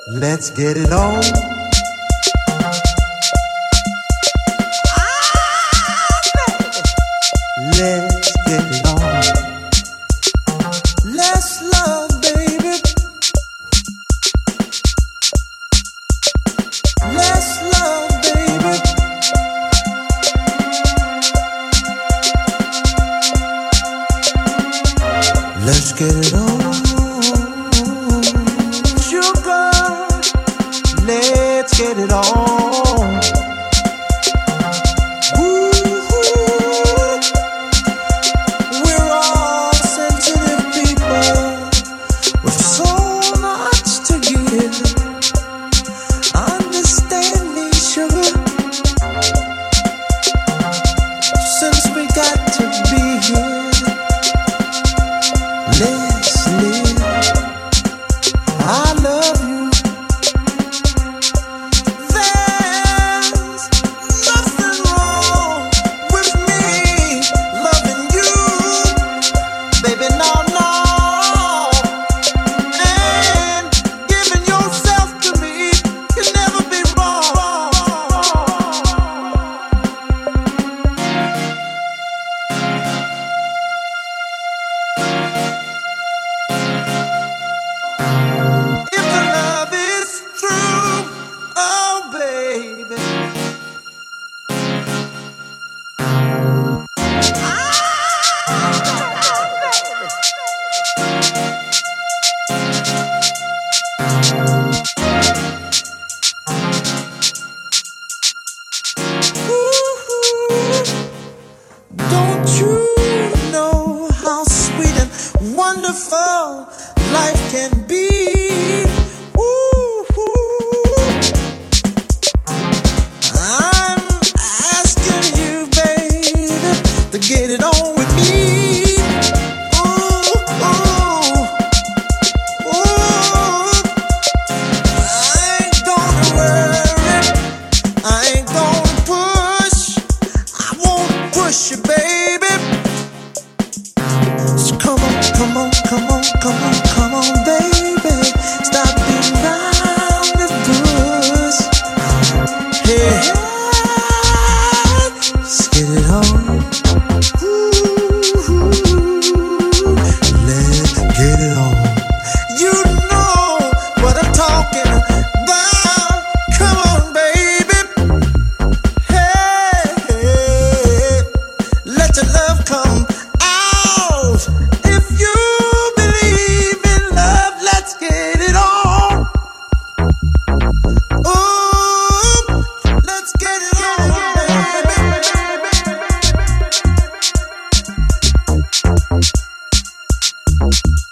Let's get it on. Let's get it on. Let's love, baby. Let's love, baby. Let's get it on. Sugar, let's get it on. We're all sensitive people with so much to give. Understand me, sugar, since we got to be here. Let's live. I love you. There's nothing wrong with me loving you, baby. No, no. And giving yourself to me can never be wrong. If the love is true, oh baby. Don't you know how sweet and wonderful life can be? Ooh, I'm asking you, baby, to get it on with me. Ooh, ooh, ooh. I ain't gonna worry, I ain't gonna push, I won't push you, baby. So come on, come on, come on, come on, come on, baby. Stop beating around the bush. Hey, let's get it on. Ooh, let's get it on. You know what I'm talking about. Come on, baby. Hey, let your love come out. If you believe in love, let's get it on. Ooh, let's get it on, baby.